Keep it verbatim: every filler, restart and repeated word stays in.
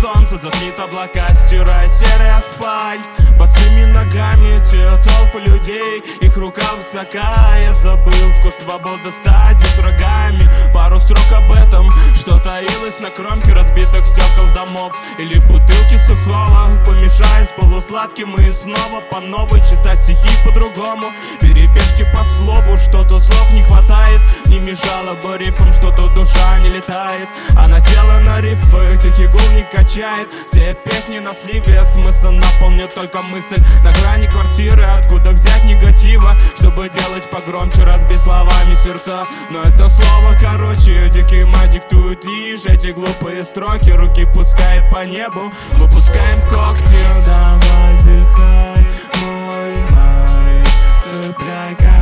солнце затмит облака, стирая серый асфальт. Босыми ногами те толпы людей, их рука высока. Я забыл вкус свободы стадии с рогами. Пару строк об этом, что таилось на кромке разбитых стекол домов или бутылки сухого, помешая с полусладким и снова по новой читать стихи по-другому. Перепешки по слову, что-то слов не хватает. Не мешало бы рифом, что-то душа не летает. Она села на рифы, тихий гул не качает. Все песни на сливе, смысл наполнит только мысль. На грани квартиры, откуда взять негатива, чтобы делать погромче, разбить словами сердца. Но это слово короче, дикий май диктует лишь эти глупые строки. Руки пускает по небу, выпускаем когти. Давай, дыхай, мой май, цепляй.